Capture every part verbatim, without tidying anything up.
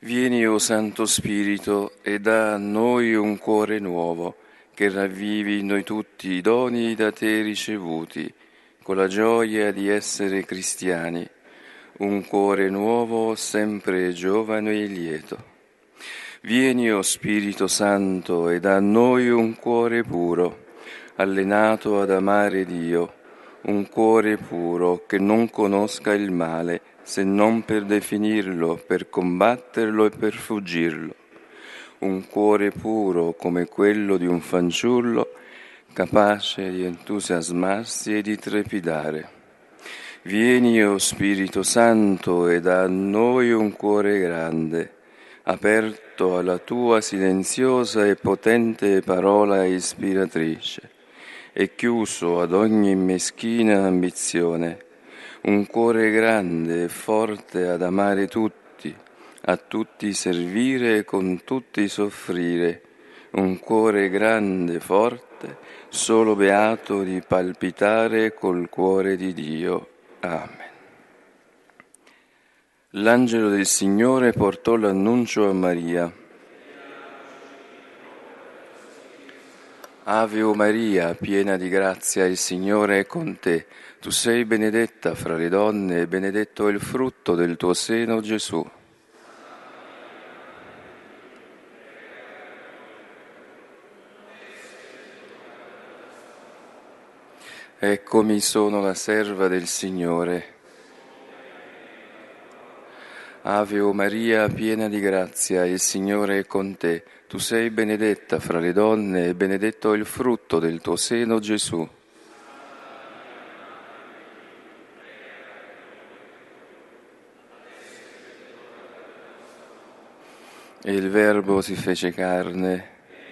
Vieni, o Santo Spirito, e dà a noi un cuore nuovo, che ravvivi in noi tutti i doni da te ricevuti, con la gioia di essere cristiani, un cuore nuovo, sempre giovane e lieto. Vieni, o Spirito Santo, e dà a noi un cuore puro, allenato ad amare Dio, un cuore puro che non conosca il male, se non per definirlo, per combatterlo e per fuggirlo. Un cuore puro come quello di un fanciullo, capace di entusiasmarsi e di trepidare. Vieni, o Spirito Santo, e dà a noi un cuore grande, aperto alla tua silenziosa e potente parola ispiratrice, e chiuso ad ogni meschina ambizione, un cuore grande e forte ad amare tutti, a tutti servire e con tutti soffrire, un cuore grande e forte, solo beato di palpitare col cuore di Dio. Amen. L'angelo del Signore portò l'annuncio a Maria. Ave o Maria, piena di grazia, il Signore è con te. Tu sei benedetta fra le donne e benedetto è il frutto del tuo seno, Gesù. Eccomi, sono la serva del Signore. Ave o Maria, piena di grazia, il Signore è con te. Tu sei benedetta fra le donne e benedetto è il frutto del tuo seno, Gesù. E il Verbo si fece carne.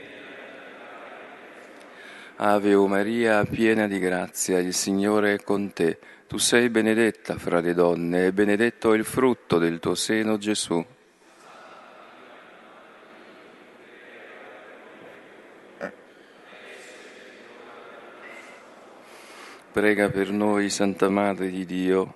Ave o Maria, piena di grazia, il Signore è con te. Tu sei benedetta fra le donne e benedetto è il frutto del tuo seno, Gesù. Prega per noi, Santa Madre di Dio.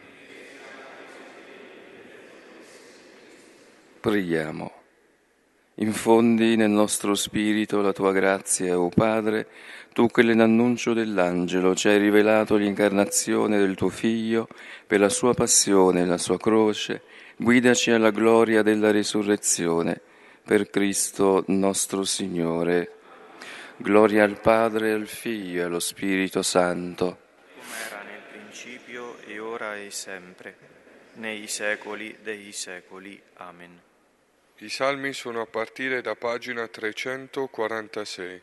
Preghiamo. Infondi nel nostro spirito la tua grazia, o Padre, tu che nell'annuncio dell'angelo ci hai rivelato l'incarnazione del tuo Figlio per la sua passione e la sua croce, guidaci alla gloria della risurrezione, per Cristo nostro Signore. Gloria al Padre, al Figlio e allo Spirito Santo. Come era nel principio e ora e sempre, nei secoli dei secoli. Amen. I salmi sono a partire da pagina trecentoquarantasei.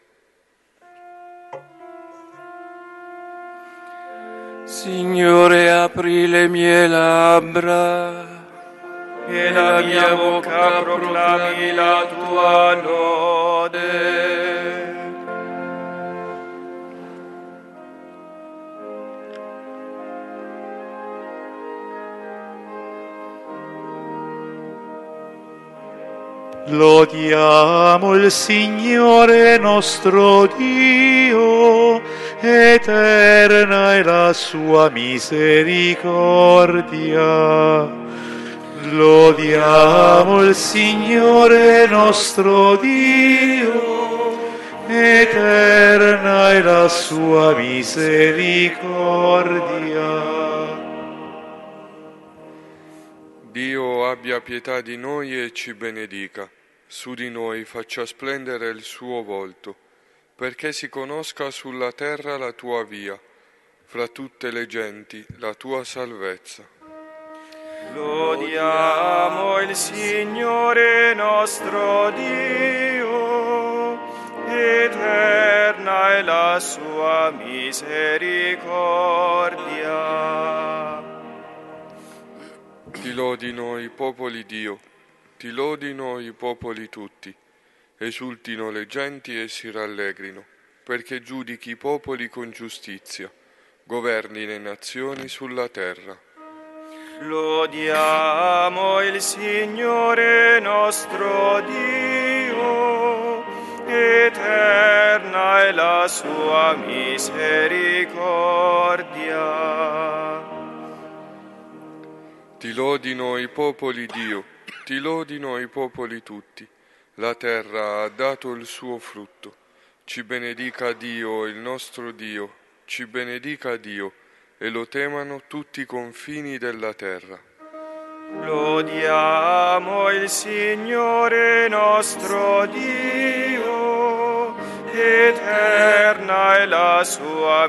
Signore, apri le mie labbra e la mia bocca proclami la tua lode. Lodiamo il Signore nostro Dio, eterna è la sua misericordia. Lodiamo il Signore nostro Dio, eterna è la sua misericordia. Dio abbia pietà di noi e ci benedica, su di noi faccia splendere il suo volto, perché si conosca sulla terra la tua via, fra tutte le genti la tua salvezza. Lodiamo il Signore nostro Dio, eterna è la sua misericordia. Ti lodino i popoli Dio, ti lodino i popoli tutti, esultino le genti e si rallegrino, perché giudichi i popoli con giustizia, governi le nazioni sulla terra. Lodiamo il Signore nostro Dio, eterna è la sua misericordia. Ti lodino i popoli Dio, Ti lodino i popoli tutti, la terra ha dato il suo frutto. Ci benedica Dio, il nostro Dio, ci benedica Dio, e lo temano tutti i confini della terra. Lodiamo il Signore nostro Dio, eterna è la sua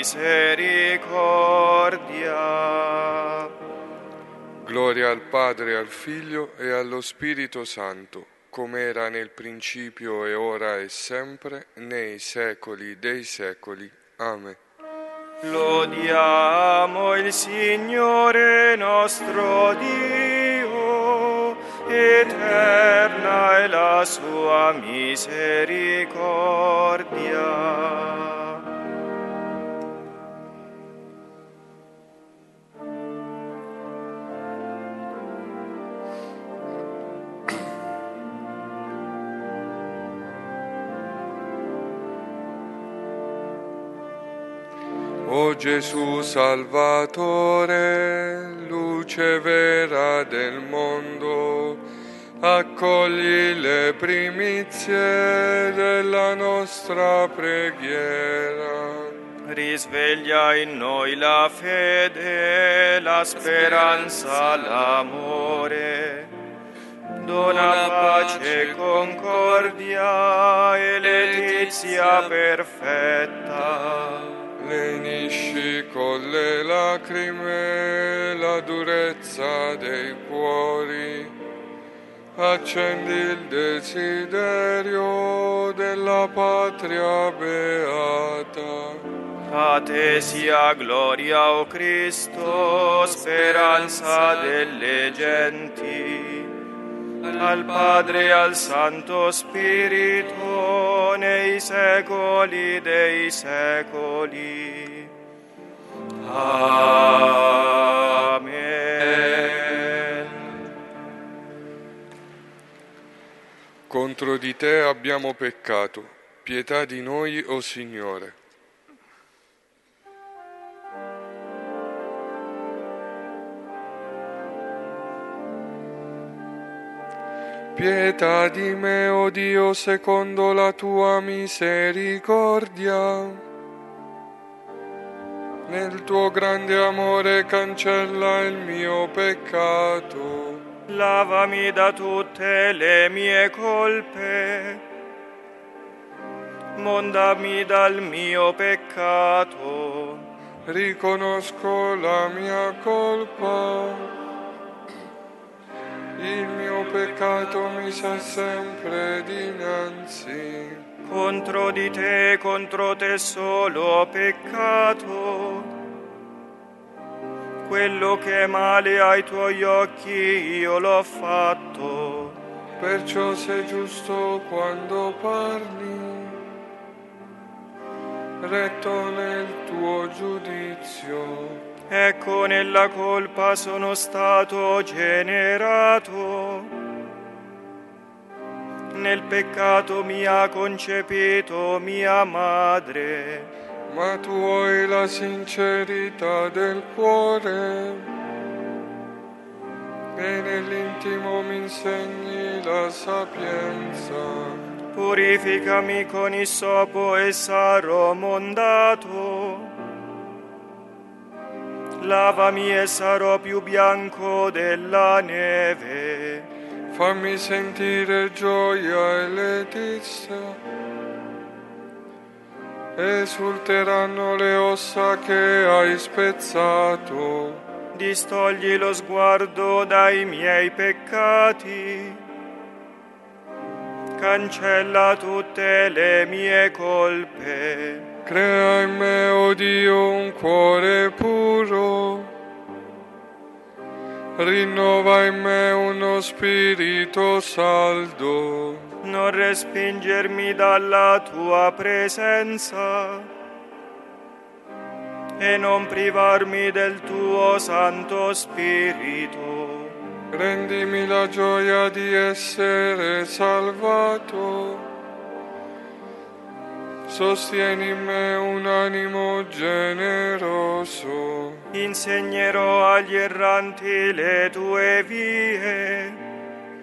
misericordia. Gloria al Padre, al Figlio e allo Spirito Santo, come era nel principio e ora e sempre, nei secoli dei secoli. Amen. Lodiamo il Signore nostro Dio, eterna è la sua misericordia. O Gesù Salvatore, luce vera del mondo, accogli le primizie della nostra preghiera. Risveglia in noi la fede, la speranza, l'amore. Dona pace, concordia e letizia perfetta. Lenisci con le lacrime la durezza dei cuori, accendi il desiderio della patria beata. A te sia gloria, o Cristo, speranza delle genti, al Padre e al Santo Spirito, nei secoli dei secoli. Amen. Contro di te abbiamo peccato, pietà di noi, o Signore. Pietà di me, o Dio, secondo la tua misericordia. Nel tuo grande amore cancella il mio peccato. Lavami da tutte le mie colpe, mondami dal mio peccato. Riconosco la mia colpa. Il mio peccato mi sa sempre dinanzi. Contro di te, contro te solo ho peccato. Quello che è male ai tuoi occhi io l'ho fatto. Perciò sei giusto quando parli, retto nel tuo giudizio. Ecco, nella colpa sono stato generato, nel peccato mi ha concepito mia madre. Ma tu hai la sincerità del cuore e nell'intimo mi insegni la sapienza. Purificami con issopo e sarò mondato. Lavami e sarò più bianco della neve. Fammi sentire gioia e letizia. Esulteranno le ossa che hai spezzato. Distogli lo sguardo dai miei peccati. Cancella tutte le mie colpe. Crea in me, o Dio, un cuore puro, rinnova in me uno spirito saldo. Non respingermi dalla tua presenza e non privarmi del tuo Santo Spirito. Rendimi la gioia di essere salvato. Sostieni in me un animo generoso. Insegnerò agli erranti le tue vie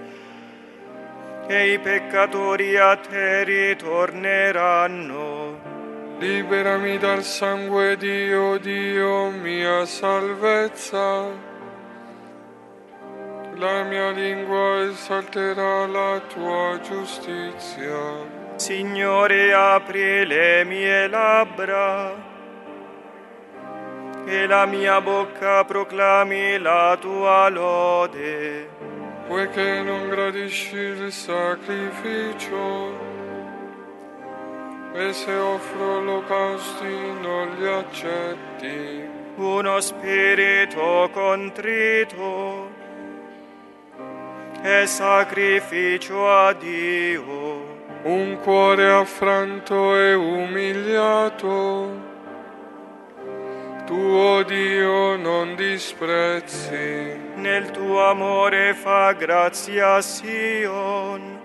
e i peccatori a te ritorneranno. Liberami dal sangue, Dio, Dio, mia salvezza. La mia lingua esalterà la tua giustizia. Signore, apri le mie labbra, e la mia bocca proclami la tua lode. Poiché non gradisci il sacrificio, e se offro olocausti non li accetti. Uno spirito contrito è sacrificio a Dio. Un cuore affranto e umiliato, tuo Dio non disprezzi. Nel tuo amore fa grazia a Sion,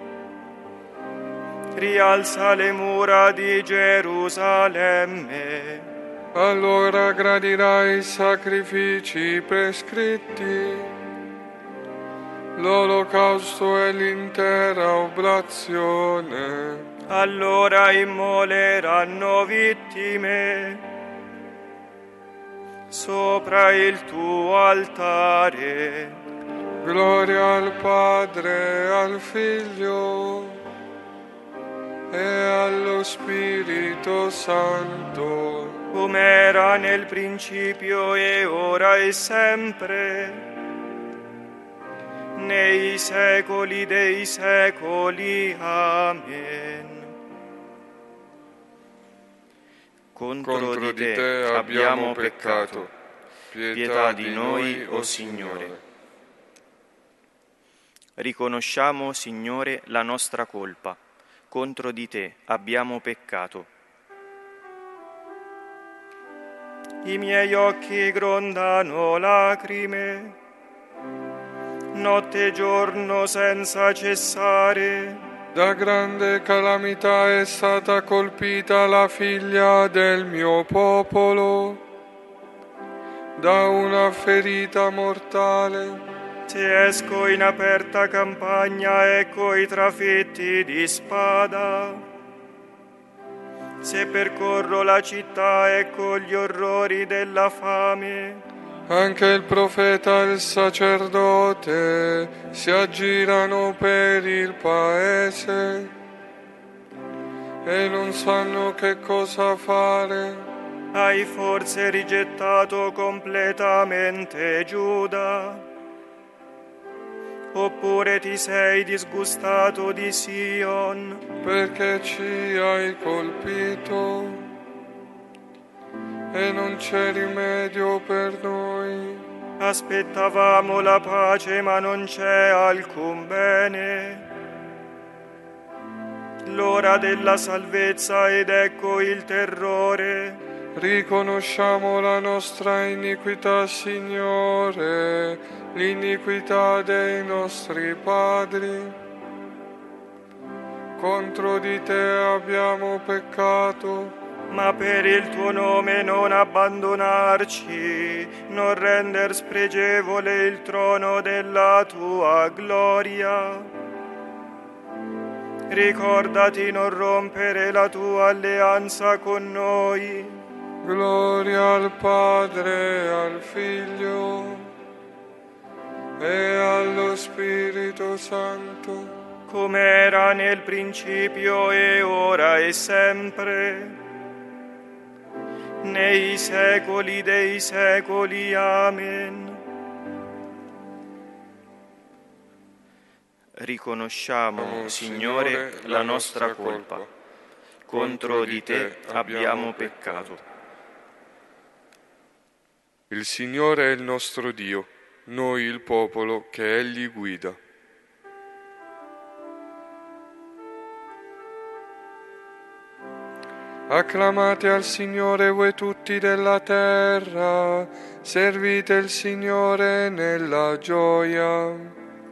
rialza le mura di Gerusalemme. Allora gradirai i sacrifici prescritti, l'olocausto e l'intera oblazione. Allora immoleranno vittime sopra il tuo altare. Gloria al Padre, al Figlio e allo Spirito Santo, come era nel principio e ora e sempre, nei secoli dei secoli. Amen. Contro, contro di te abbiamo peccato. Pietà di noi, o Signore. Riconosciamo, Signore, la nostra colpa. Contro di te abbiamo peccato. I miei occhi grondano lacrime, notte e giorno senza cessare. Da grande calamità è stata colpita la figlia del mio popolo, da una ferita mortale. Se esco in aperta campagna, ecco i trafetti di spada. Se percorro la città, ecco gli orrori della fame. Anche il profeta e il sacerdote si aggirano per il paese e non sanno che cosa fare. Hai forse rigettato completamente Giuda? Oppure ti sei disgustato di Sion? Perché ci hai colpito e non c'è rimedio per noi. Aspettavamo la pace, ma non c'è alcun bene. L'ora della salvezza ed ecco il terrore. Riconosciamo la nostra iniquità, Signore, l'iniquità dei nostri padri. Contro di te abbiamo peccato. Ma per il tuo nome non abbandonarci, non render spregevole il trono della tua gloria. Ricordati non rompere la tua alleanza con noi. Gloria al Padre, al Figlio e allo Spirito Santo, come era nel principio e ora e sempre, nei secoli dei secoli. Amen. Riconosciamo, Signore, la nostra colpa. Contro di te abbiamo peccato. Il Signore è il nostro Dio, noi il popolo che Egli guida. Acclamate al Signore voi tutti della terra, servite il Signore nella gioia.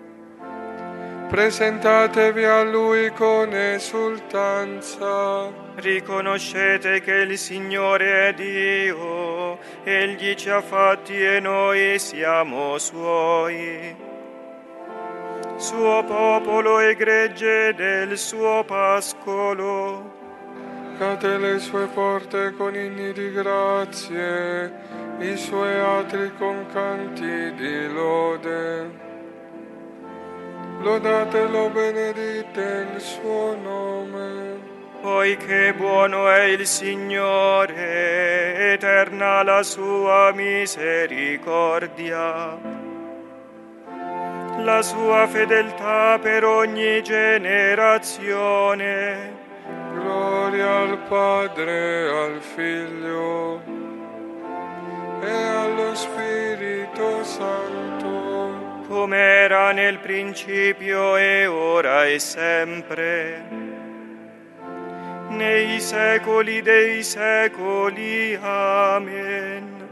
Presentatevi a Lui con esultanza. Riconoscete che il Signore è Dio, Egli ci ha fatti e noi siamo Suoi. suo popolo e gregge del suo pascolo. Cate le sue porte con inni di grazie, i suoi atri con canti di lode. Lodatelo, benedite il suo nome. Poiché buono è il Signore, eterna la sua misericordia, la sua fedeltà per ogni generazione. Gloria al Padre, al Figlio e allo Spirito Santo, come era nel principio e ora e sempre, nei secoli dei secoli. Amen.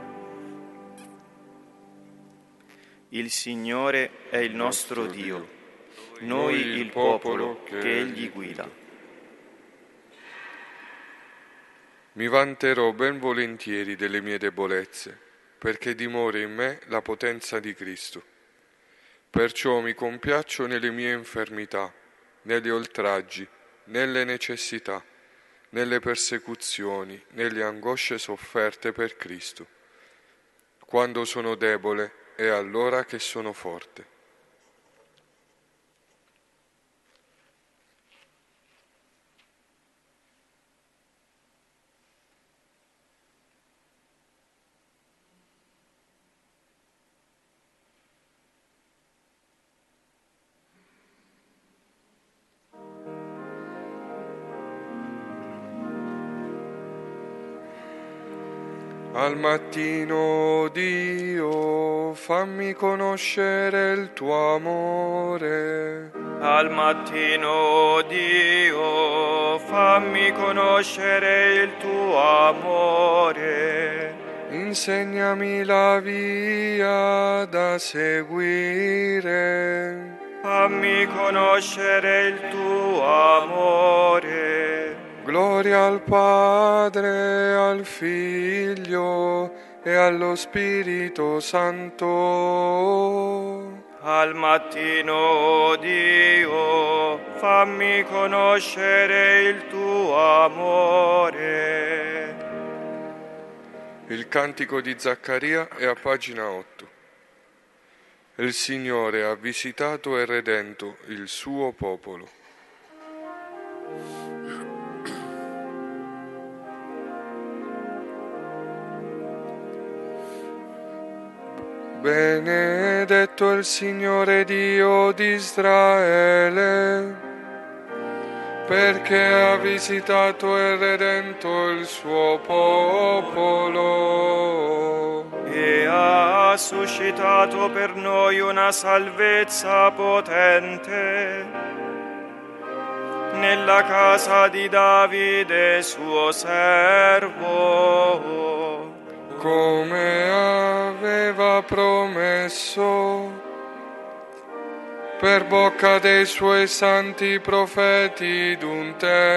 Il Signore è il nostro Dio, noi il popolo che Egli guida. Mi vanterò ben volentieri delle mie debolezze, perché dimora in me la potenza di Cristo. Perciò mi compiaccio nelle mie infermità, negli oltraggi, nelle necessità, nelle persecuzioni, nelle angosce sofferte per Cristo. Quando sono debole è allora che sono forte. Al mattino, Dio, fammi conoscere il tuo amore. Al mattino, Dio, fammi conoscere il tuo amore. Insegnami la via da seguire. Fammi conoscere il tuo amore. Gloria al Padre, al Figlio e allo Spirito Santo. Al mattino, Dio, fammi conoscere il tuo amore. Il cantico di Zaccaria è a pagina otto. Il Signore ha visitato e redento il suo popolo. Benedetto il Signore Dio di Israele, perché ha visitato e redento il suo popolo E ha suscitato per noi una salvezza potente nella casa di Davide suo servo, come aveva promesso per bocca dei suoi santi profeti d'un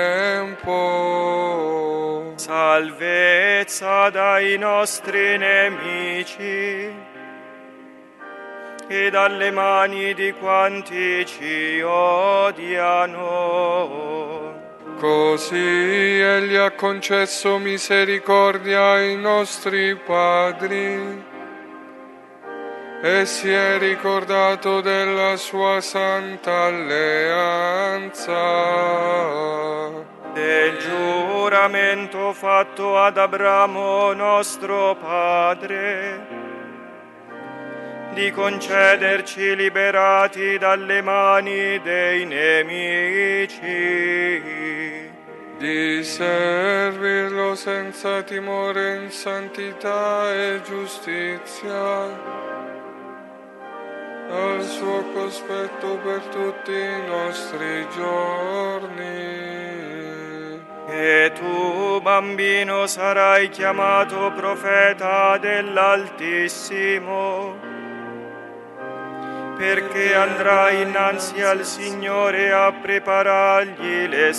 tempo. salvezza dai nostri nemici e dalle mani di quanti ci odiano. Così Egli ha concesso misericordia ai nostri padri e si è ricordato della sua santa alleanza, Del giuramento fatto ad Abramo nostro padre, di concederci liberati dalle mani dei nemici, di servirlo senza timore in santità e giustizia, al suo cospetto per tutti i nostri giorni. E tu, bambino, sarai chiamato profeta dell'Altissimo, perché andrai innanzi al Signore a preparargli le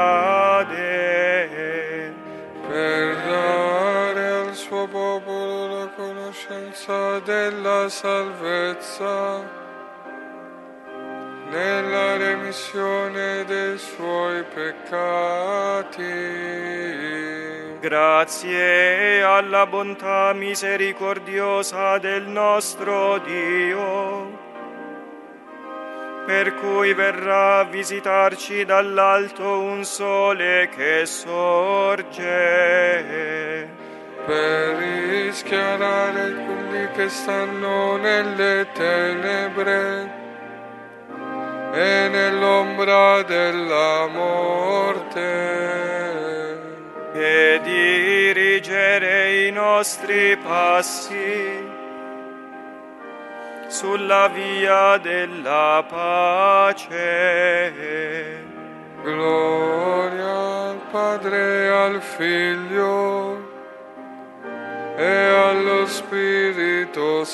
strade, Per dare al suo popolo la conoscenza della salvezza nella remissione dei suoi peccati. Grazie alla bontà misericordiosa del nostro Dio, per cui verrà a visitarci dall'alto un sole che sorge, per rischiarare quelli che stanno nelle tenebre e nell'ombra della morte, e dirigere i nostri passi sulla via della pace. Gloria al Padre e al Figlio e allo Spirito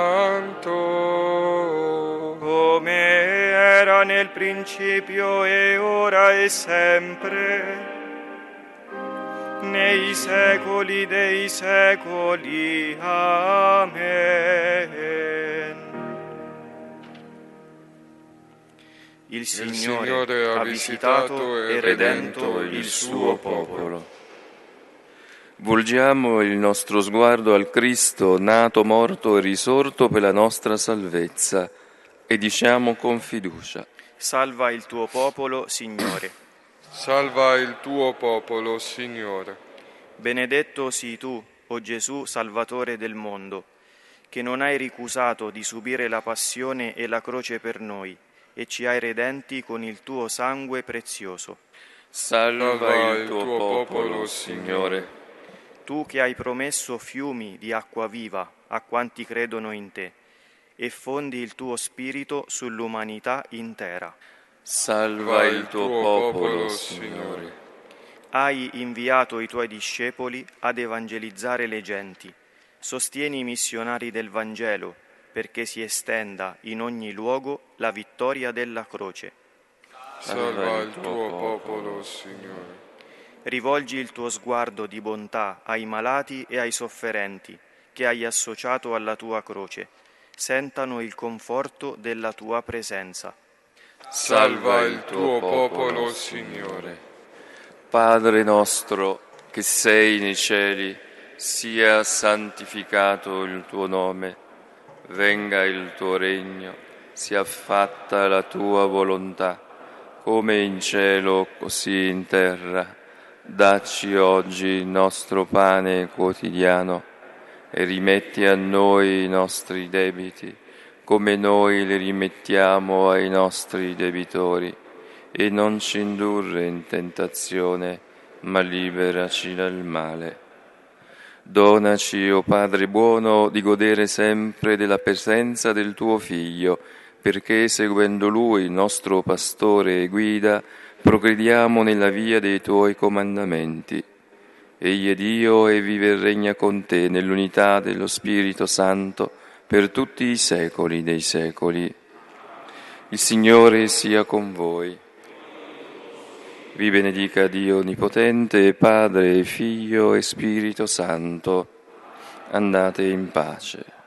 Santo, come era nel principio e ora e sempre, nei secoli dei secoli. Amen. Il Signore, il Signore ha visitato e redento il suo popolo. Volgiamo il nostro sguardo al Cristo, nato, morto e risorto per la nostra salvezza, e diciamo con fiducia: salva il tuo popolo, Signore. Salva il tuo popolo, Signore. Benedetto sii tu, o Gesù, Salvatore del mondo, che non hai ricusato di subire la passione e la croce per noi, e ci hai redenti con il tuo sangue prezioso. Salva il tuo popolo, Signore. Tu che hai promesso fiumi di acqua viva a quanti credono in te, e fondi il tuo spirito sull'umanità intera. Salva il tuo popolo, Signore. Hai inviato i tuoi discepoli ad evangelizzare le genti. Sostieni i missionari del Vangelo, perché si estenda in ogni luogo la vittoria della croce. Salva il tuo popolo, Signore. Rivolgi il tuo sguardo di bontà ai malati e ai sofferenti, che hai associato alla tua croce. Sentano il conforto della tua presenza. Salva il tuo popolo, Signore. Padre nostro, che sei nei cieli, sia santificato il tuo nome, venga il tuo regno, sia fatta la tua volontà, come in cielo così in terra. Dacci oggi il nostro pane quotidiano e rimetti a noi i nostri debiti, come noi li rimettiamo ai nostri debitori, e non ci indurre in tentazione, ma liberaci dal male. Donaci, o Padre buono, di godere sempre della presenza del tuo Figlio, perché seguendo Lui, il nostro Pastore e Guida, progrediamo nella via dei tuoi comandamenti. Egli è Dio e vive e regna con te nell'unità dello Spirito Santo per tutti i secoli dei secoli. Il Signore sia con voi. Vi benedica Dio Onnipotente, Padre, Figlio e Spirito Santo. Andate in pace.